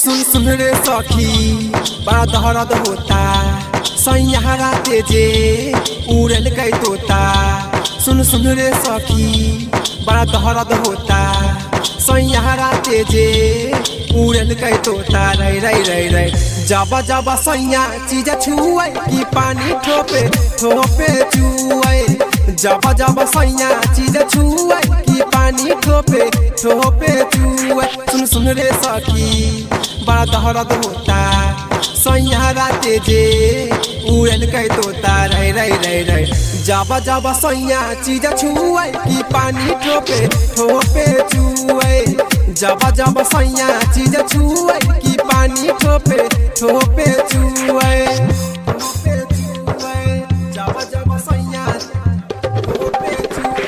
सुन सुन रे सखी बड़ा दर्द होता सैयारा तेजे उड़ल गई तोता। सुन सुन रे सखी बड़ा दर्द होता सैयारा तेजे उड़ल गई तोता। रे रे रे रे जाबा जाबा सैया चीज छुए कि पानी ठोपे ठोपे चुए। जाबा जाबा सैया चीज छुए कि पानी ठोपे ठोपे चुए। सुन सुन रे सखी बड़ा दर्द होता सैयारा तेजे उड़ल गई तोता। रे रे रे रे जाबा जाबा सैया चीज छुए कि पानी ठोपे ठोपे चुए। जाबा जाबा सैया चीज छुए कि पानी ठोपे ठोपे चुए। जाबा जाबा सैया ठोपे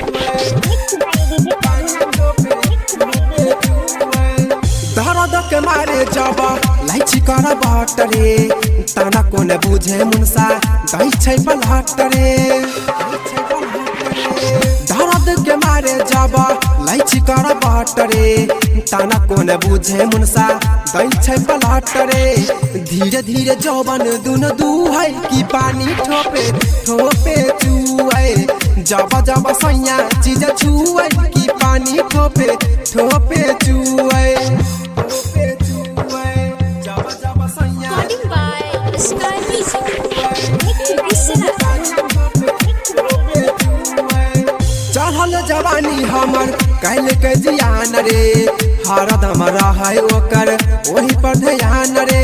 दर्द के मारे जाबा लाइची कर बाट रे ताना कोने बुझे मुनसा गई छै पलहट रे। दर्द के मारे जाबा लाइची कर बाट रे ताना कोने बुझे मुनसा गई छै पलहट रे। धीरे धीरे जौबन दुन दुहै कि पानी ठोपे ठोपे चुए। जाबा जाबा सैया चीज छुए कि पानी ठोपे ठोपे चुए। चढ़ल जवानी हमर कैल के जियान रे हरदम रहे ओकर वही पर ध्यान रे।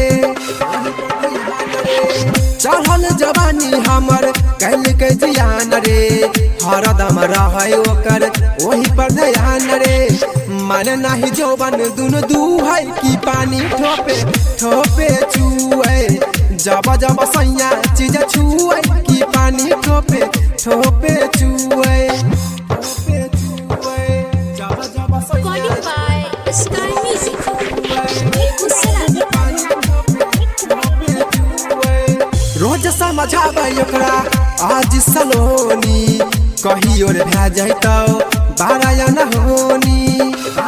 चढ़ल जवानी हमर कैल के जियान रे हरदम रहे ओकर वही पर ध्यान रे। मन नाही जौबन दुन दुहै कि पानी ठोपे ठोपे चुए। जाबा जाबा सैया चीज छुए कि पानी ठोपे ठोपे चुए। जाबा जाबा रोज समझाबै ओकरा आज सलोनी कहियो रे भै जैतौ बारायन होनी।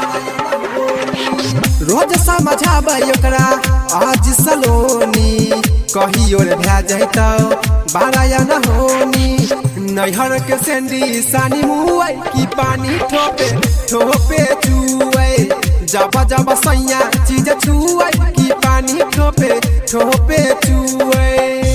रोज समझाबै ओकरा आज सलोनी कहियो रे भै जैतौ बारायन होनी। नैहर के सेंडी सानी मुए कि पानी ठोपे ठोपे चुए। जाबा जाबा सैया चीज छुए कि पानी ठोपे ठोपे चुए।